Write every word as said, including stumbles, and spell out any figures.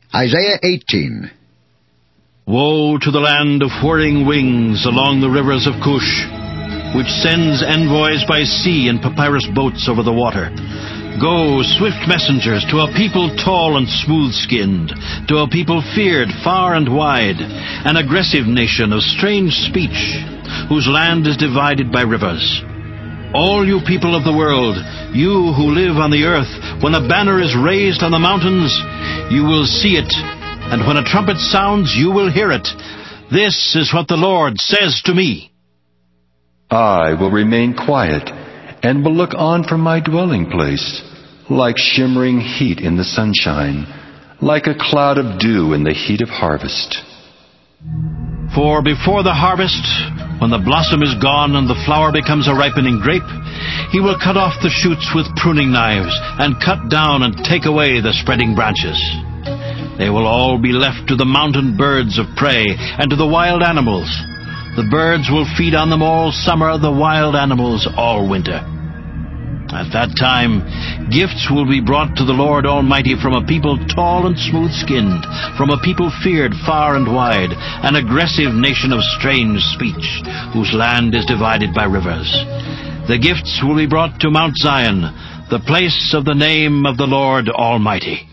Isaiah eighteen. Woe to the land of whirring wings along the rivers of Cush, which sends envoys by sea in papyrus boats over the water. Go, swift messengers, to a people tall and smooth-skinned, to a people feared far and wide, an aggressive nation of strange speech, whose land is divided by rivers. All you people of the world, you who live on the earth, when a banner is raised on the mountains, you will see it, and when a trumpet sounds, you will hear it. This is what the Lord says to me. I will remain quiet and will look on from my dwelling place, like shimmering heat in the sunshine, like a cloud of dew in the heat of harvest. For before the harvest, when the blossom is gone and the flower becomes a ripening grape, he will cut off the shoots with pruning knives, and cut down and take away the spreading branches. They will all be left to the mountain birds of prey and to the wild animals. The birds will feed on them all summer, the wild animals all winter. At that time, gifts will be brought to the Lord Almighty from a people tall and smooth-skinned, from a people feared far and wide, an aggressive nation of strange speech, whose land is divided by rivers. The gifts will be brought to Mount Zion, the place of the name of the Lord Almighty.